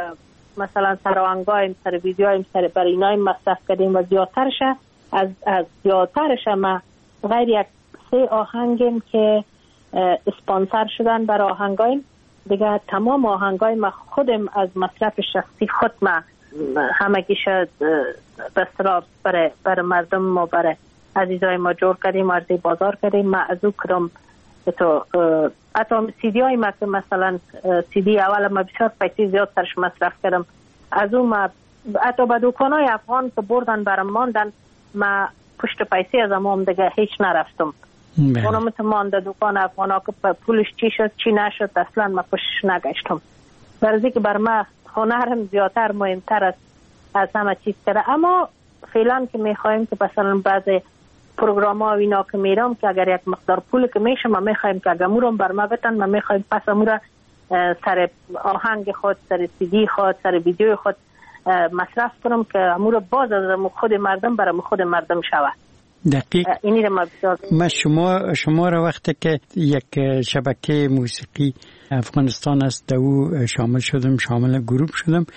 مثلا سر آهنگایم سر ویدیوهایم سر برای اینایم مصرف کردیم و زیادترش از از زیادترش ما غیر یک سه آهنگیم که اسپانسر شدن برای آهنگایم دیگه. تمام آهنگای ما خودم از مصرف شخصی خود ما همگی شد به اصطلاح برای برای مردم و برای عزیزای ما جور کردیم، عرضه بازار کردیم. ما از او کدام تو حتی سی دی های ما که مثلا سی دی اول ما بسیار پیسی زیاد سرش مصرف کردم، از او ما حتی به دوکانای افغان که بردن برام ماندن، ما پشت پیسی از امام دیگه هیچ نرفتم. اونم تو مانده دوکان افغان ها که پولش چی شد چی نشد اصلا ما پشت نگشتم. برای که بر ما هنرم زیادتر مهمتر است از همه چیز کرده. اما فعلا که میخوایم که مثلا بعضی پروگرام ها و اینا که میرم که اگر یک مقدار پول که میشه ما میخوایم که اگر مورم بر ما بتن ما میخوایم پس امورا سر آهنگ خود سر سی دی خود سر ویدیو خود مصرف کنم که امورا باز از خود مردم برای خود مردم شود.
دقیق.
اینی رو ما بسیار
ما شما شما را وقتی که یک شبکه موسیقی افغانستان است او شامل شدم، شامل گروه شدم،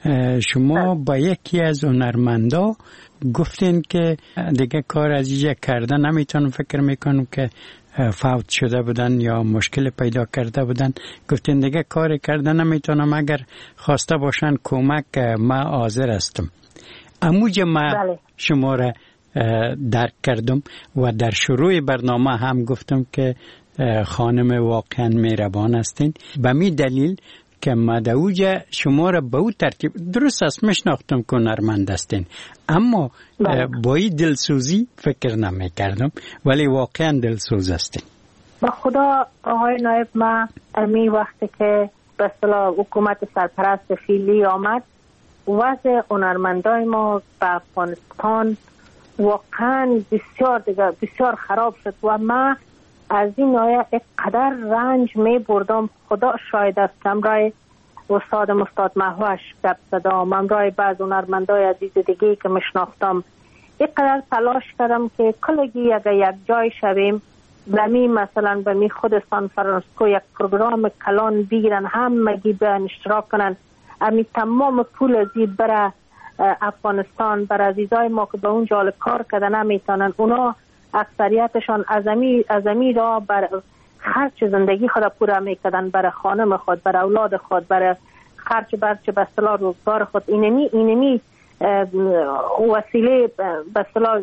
شما با یکی از هنرمندا گفتین که دیگه کار از اینجا کرده نمیتونم، فکر میکنم که فوت شده بودن یا مشکل پیدا کرده بودن، گفتین دیگه کار کرده نمیتونم، اگر خواسته باشن کمک ما حاضر هستم. اموجه ما بله. شما را درک کردم و در شروع برنامه هم گفتم که خانم واقعا مهربان هستین. به می دلیل که مدعوجه شما را به او ترتیب درست است میشناختم که هنرمند هستین، اما با این دلسوزی فکر نمی کردم، ولی واقعا دلسوز هستین.
با خدا آقای نایب، ما امی وقتی که به اصطلاح حکومت سرپرست فیلی آمد وضع هنرمندای ما به افغانستان واقعا بسیار دیگه بسیار خراب شد و ما از این آیه اقدر رنج می بردم. خدا شاید است امرای استاد مستاد محوش گپ زدم، امرای بعض هنرمندای عزیز دیگه که مشناختم، اقدر تلاش کردم که کلگی اگر یک جای شویم بمی مثلا بمی خود سان فرانسیسکو یک پروگرام کلان بگیرن همگی به اشتراک کنن، امی تمام پول ازی برای افغانستان بر عزیزای ما که به اونجا کار کردن نمیتونن، اونا اکثریتشان ازمی ازمی را بر خرچ زندگی خود پورا میکردن، برای خانم خود، برای اولاد خود، برای خرچ برچ به اصطلاح روزگار خود اینمی اینمی وسیله به اصطلاح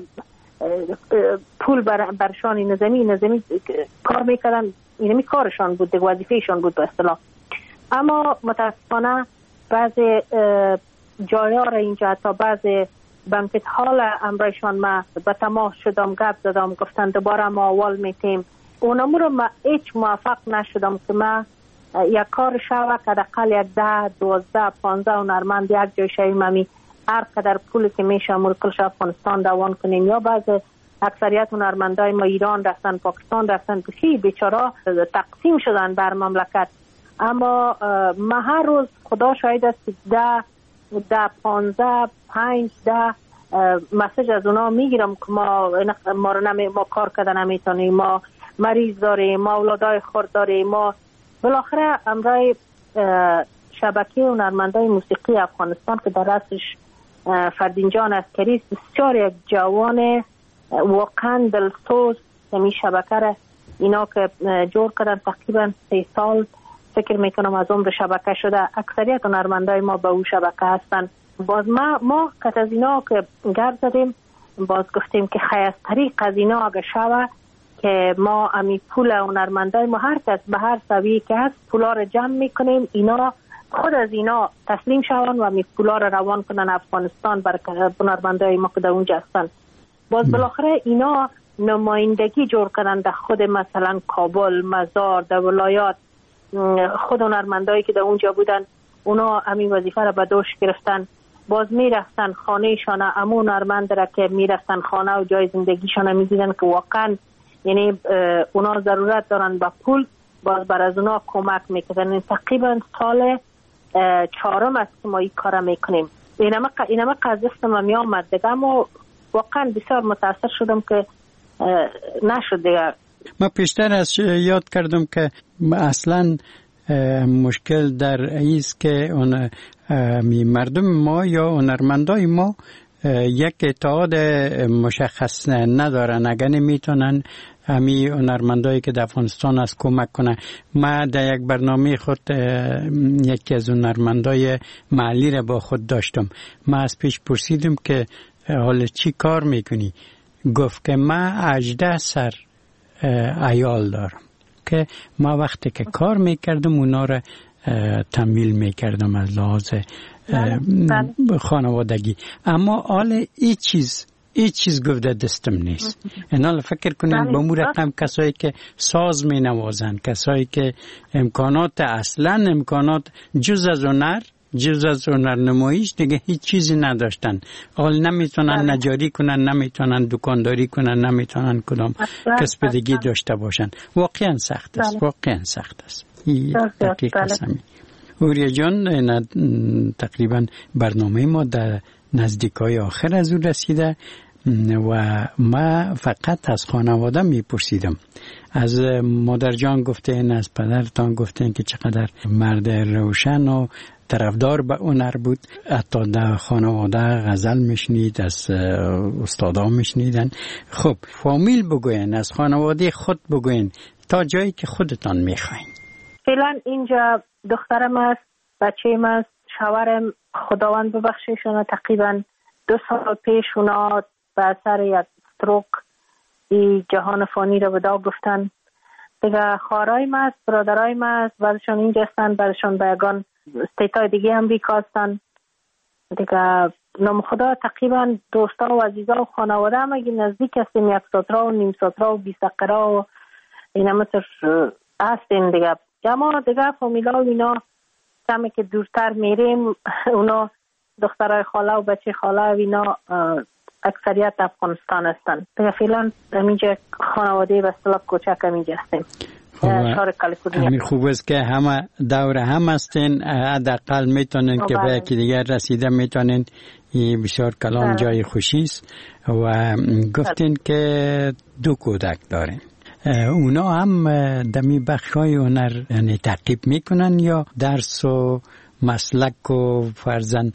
پول بر برشان نظامی نظامی کار میکردن، اینمی کارشان بود، وظیفهشان بود به اصطلاح. اما متاسفانه بعضی جایا را اینجا تا بعضی بانکت هال امرایشان ما به تماس شدم، گپ زدم، گفتن دوباره ما اول میتیم. اونمو رو ما هیچ موفق نشدم که ما یک کار شوه که دقل یک ده دوازده پانزده هنرمند یک جای شویم همی هر قدر پولی که میشه ملکلش افغانستان دوان کنیم. یا بعض اکثریت هنرمندای ما ایران رفتن، پاکستان رفتن، کشی بیچاره تقسیم شدن بر مملکت. اما ما هر روز خدا شاید است ده ده پانزده پنج ده مسیج از اونا میگیرم که ما ما رو نمی ما کار کردن نمیتونیم، ما مریض داریم، ما اولادای خورد داریم. ما بالاخره امرای شبکه هنرمندای موسیقی افغانستان که در رأسش فردینجان عسکری بسیار یک جوان واقعا دلسوز می شبکه را اینا که جور کردن تقریبا سه سال فکر میکنم از عمر شبکه شده. اکثریت هنرمندای ما به او شبکه هستن. باز ما ما کت از اینا که گرد زدیم، باز گفتیم که خیست طریق از اینا اگه شوه که ما امی پول هنرمندای ما هر کس به هر سویه که هست پولا رو جمع میکنیم، اینا خود از اینا تسلیم شوند و امی پولا رو روان کنن افغانستان بر هنرمندای ما که در اونجا هستن. باز بالاخره اینا نمایندگی جور کنن در خود مثلا کابل، مزار، در ولایات. خود هنرمندایی که در اونجا بودن اونا همین وظیفه را به دوش گرفتن. باز میرفتن خانه شانه امون هنرمند را که میرفتن خانه و جای زندگیشان میدیدن که واقعا یعنی اونا ضرورت دارن به پول، باز بر از اونا کمک میکنن. تقریبا سال چهارم است که ما این کار میکنیم. اینما اینما قضیه ما می آمد دیگه، اما واقعا بسیار متاثر شدم که نشد دیگه.
ما پیشتر از یاد کردم که اصلا مشکل در ایست که اون مردم ما یا هنرمندای ما یک اتحاد مشخص ندارن. اگر نمیتونن همی هنرمندایی که در افغانستان است کمک کنن. ما در یک برنامه خود یکی از هنرمندای محلی را با خود داشتم. ما از پیش پرسیدم که حالا چی کار میکنی؟ گفت که ما هجده سر عیال دارم که ما وقتی که کار میکردم اونا را تمویل میکردم از لحاظ خانوادگی. اما حالا ای چیز ای چیز گفته دستم نیست. اینا فکر کنین با مو رقم کسایی که ساز می نوازن، کسایی که امکانات اصلا امکانات جز از هنر جز از هنر نمایش دیگه هیچ چیزی نداشتن. حال نمیتونن نجاری کنن، نمیتونن دکانداری کنن، نمیتونن کدام کسب دیگه داشته باشن. واقعا سخت است، واقعا سخت است. دقیق هستم. اوریا جان، تقریبا برنامه ما در نزدیکای آخر از او رسیده و ما فقط از خانواده میپرسیدم. از مادر جان گفتین، از پدرتان گفتین که چقدر مرد روشن و طرفدار به هنر بود. حتی در خانواده غزل میشنید، از استادا میشنیدن. خب فامیل بگوین، از خانواده خود بگوین تا جایی که خودتان میخواین.
فعلا اینجا دخترم است، بچه‌م است، شوهرم خداوند ببخشیشون تقریبا دو سال پیش اونا به اثر یک استروک ای جهان فانی رو ودا گفتن. دیگه خواهرای ما است، برادرای ما است، بعضشون اینجا هستن، بعضشون به یگان استیتای دیگه امریکا هستن. دیگه نام خدا تقریبا دوستا و عزیزا و خانواده هم اگه نزدیک هستیم، یک ساترا و نیم ساترا و بیست قرا و اینا مثل هستیم دیگه. اما دیگه فامیلا و اینا کمی که دورتر میریم، اونا دخترای خاله و بچه خاله و اینا اکثریت افغانستان هستن. دیگه فعلا همینجا خانواده به اصطلاح کوچک همینجا هستیم. شهر کالیفرنیا.
همین خوب است که همه دور هم هستین، حداقل میتونین که به یکی دیگر رسیده میتونین. این بسیار کلام جای خوشی است. و گفتین که دو کودک دارین. اونا هم دمی بخشای هنر یعنی تعقیب میکنن یا درس و مسلک و فرزن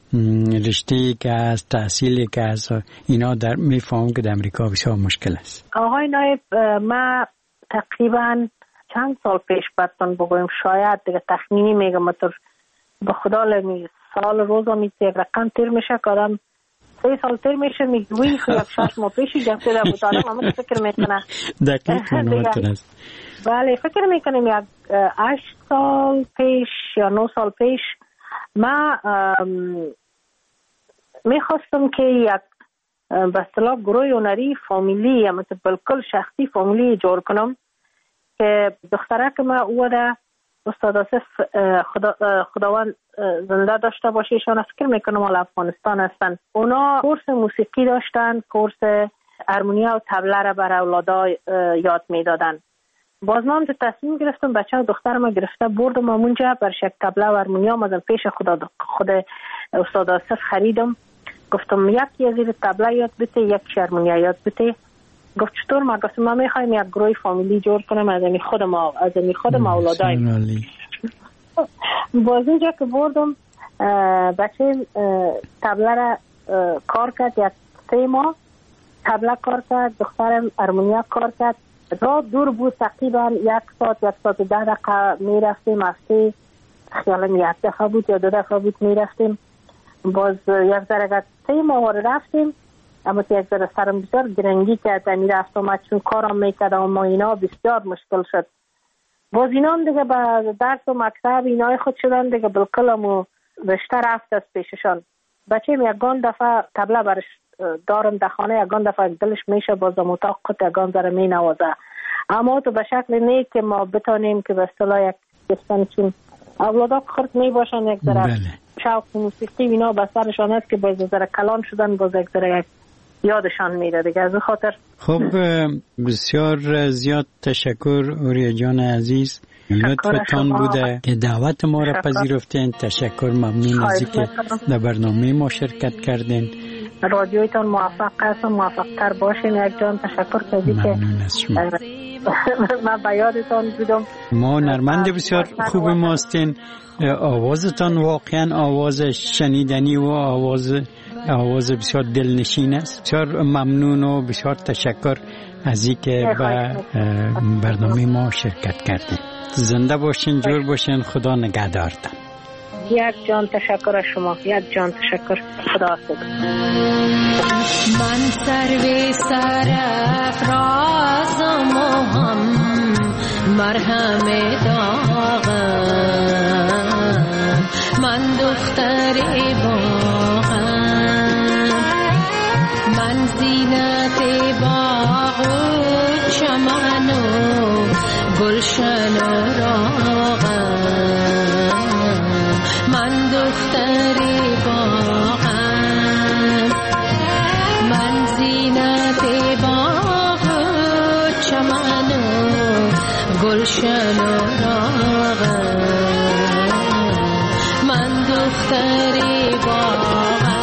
رشته که از تحصیلی که از اینا در میفهم که در امریکا بسیار مشکل است.
آقای نایب، ما تقریبا چند سال پیش براتون بگویم، شاید دیگه تخمینی میگم، مثلا به خدا لمی سال روز هم یک رقم تیر میشه که آدم سه سال تیر میشه میگویی که یک شش ماه پیشی گفته در بود آدم همه فکر میکنه
دقیق منواتر است.
بله فکر میکنیم یک هشت سال پیش یا نه سال پیش من میخواستم که یک به اصطلاح گروه هنری فامیلی یا مثل بالکل شخصی فامیلی جور کنم که دختره که من او ده استاد آصف خدا خداوند زنده داشته باشه ایشان فکر میکنم حالا افغانستان هستن. اونا کورس موسیقی داشتن، کورس هارمونیا و طبله را بر اولادا یاد میدادن. باز من تصمیم گرفتم بچه و دختر ما گرفته بردم اونجا بر شک طبله و هارمونیا مازم پیش خدا خود استاد آصف خریدم. گفتم یکی از این طبله یاد بده، یک هارمونیا یاد بده. گفت چطور؟ ما گفتم ما میخوایم یک گروه فامیلی جور کنم از این خود ما از این خود ما اولادایم. باز اینجا که بردم بچه طبله را کار کرد، یک سه ماه طبله کار کرد، دخترم هارمونیا کار کرد. راه دور بود، تقریبا یک ساعت یک ساعت ده دقیقه میرفتیم، هفته خیالم یک دفعه بود یا دو دفعه بود میرفتیم. باز یک ذره سه ماه رفتیم، اما یک ذره سرم بسیار گرنگی کرد میرفتم ما چون کارم میکردم اما اینا بسیار مشکل شد. باز اینا دیگه به درس و مکتب اینای خود شدن دیگه بالکل همو رشته رفت از پیششان. بچه یکان دفعه طبله برش دارم در خانه، یکان دفعه دلش میشه بازم اتاق خود یکان ذره می نوازه، اما تو به شکل نه که ما بتانیم که به اصطلاح یک گفتن چون اولادا خرد می باشن یک ذره شوق موسیقی اینا به سرشان است که باز ذره کلان شدن، باز یک ذره یادشان میره دیگه. از خاطر
خب بسیار زیاد تشکر اوریا جان عزیز، لطفتان بوده که دعوت ما را پذیرفتین. تشکر، ممنون از اینکه در برنامه ما شرکت کردین.
رادیویتان موفق هستم، موفق تر باشین. یک جان تشکر کردی که من به یادتان بودم.
ما نرمند بسیار خوب ماستین. آوازتان واقعا آواز شنیدنی و آواز آواز بسیار دلنشین است. بسیار ممنون و بسیار تشکر از اینکه به برنامه ما شرکت کردین. زنده باشین، جور باشین، خدا نگهدارتان.
یک جان تشکر از شما، یک جان تشکر. خدا حافظ.
من سر سر افرازم و هم مرهم داغم، من دختر باغم، من زینت باغ و چمن و گلشن و راغم، من دختر باغم، من زینت باغ و چمن و گلشن و راغم، من دختر باغم.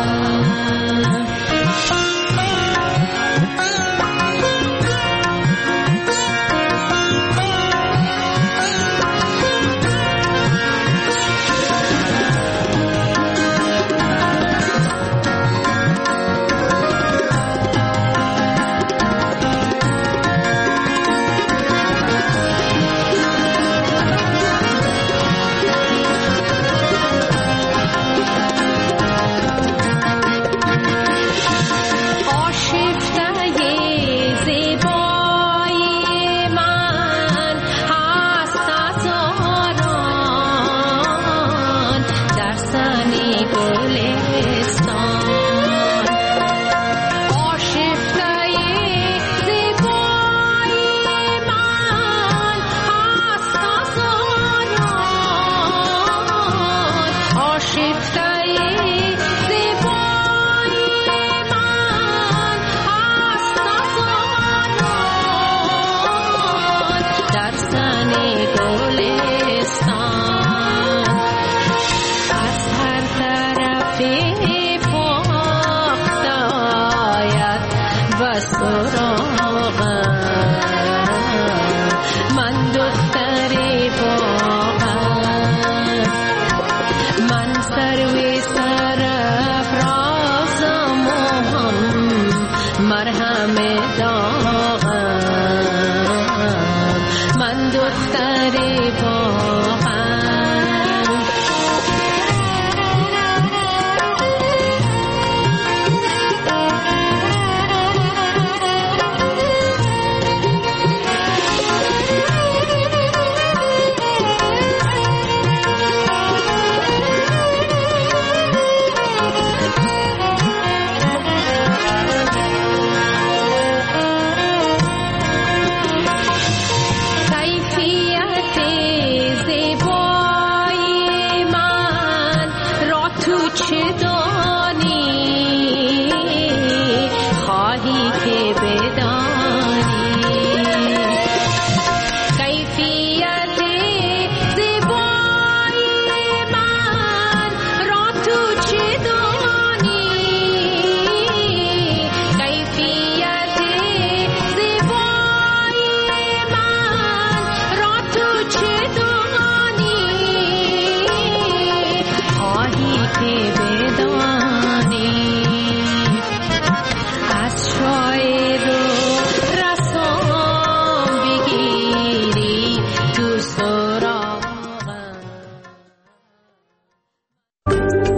چه دانی خواهی که بدانی کیفیت زیبایی من را تو چه دانی کیفیت زیبایی من را تو چه دانی خواهی که بدانی